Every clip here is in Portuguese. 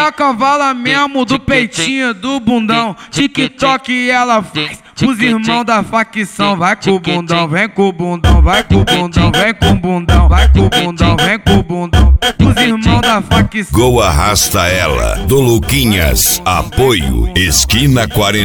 a cavala mesmo do peitinho, do bundão. TikTok ela faz os irmãos da facção. Vai com o bundão, vem com o bundão, vai com o bundão, vem com o bundão, vai com o bundão, vem com o bundão. Os irmãos da facção. Go Arrasta Ela, do Luquinhas. Apoio, Esquina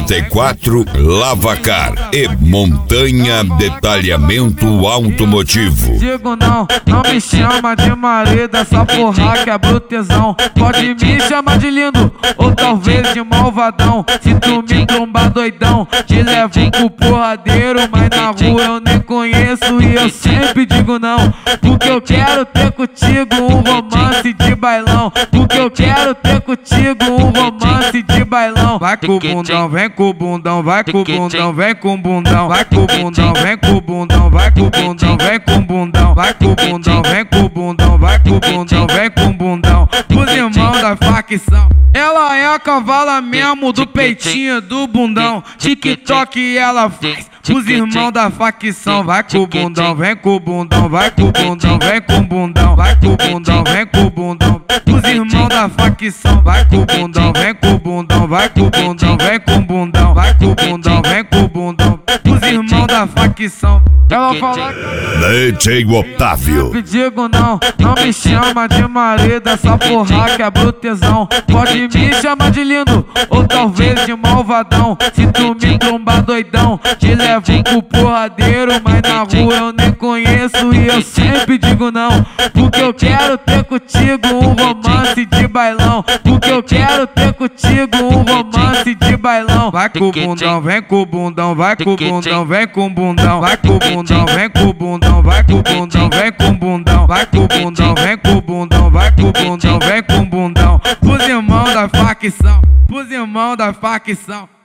44, Lavacar e Montanha Detalhamento Automotivo. Digo não, não me chama de marido, essa porra que é brutezão. Pode me chamar de lindo, ou talvez de malvadão. Se tu me trombar doidão, te levo pro porradeiro. Mas na rua eu nem conheço e eu sempre digo não, porque eu quero ter contigo um romance de bailão. Porque eu quero ter contigo um romance de bailão. Vai com o bundão, vem com o bundão, vai com o bundão, vem com o bundão, vai com o bundão, vem com o bundão, vai com o bundão, vem com o bundão, vai com o bundão, vem com o bundão, vai com o bundão, vem com o bundão. Os irmãos da facção. Ela é a cavala mesmo do peitinho, do bundão. TikTok ela faz os irmãos da facção. Vai com o bundão, vem com o bundão, vai com o bundão, vem com o bundão, vai com o bundão, vem com o bundão. Os irmãos da facção. Vai com o bundão, vem com o bundão, vai com o bundão, vem com o bundão, vai com o bundão, vem com o bundão. Os irmãos da facção. Ela fala DJ Otávio. Digo não, não me chama de marido, essa porra que é brutezão. Pode me chamar de lindo, ou talvez de malvadão. Se tu me trombar doidão, te levo pro porradeiro. Mas na rua eu nem conheço e eu sempre digo não, porque eu quero ter contigo um romance de bailão. Porque eu quero ter contigo um romance de bailão. Vai com o bundão, vem com o bundão, vai com o bundão, vem com o bundão, vai com o bundão, vem com o bundão, vai com o bundão, vem com o bundão, vai com o bundão, vem com o bundão, vai com o bundão, vem com o bundão. Os irmãos da facção, os irmãos da facção.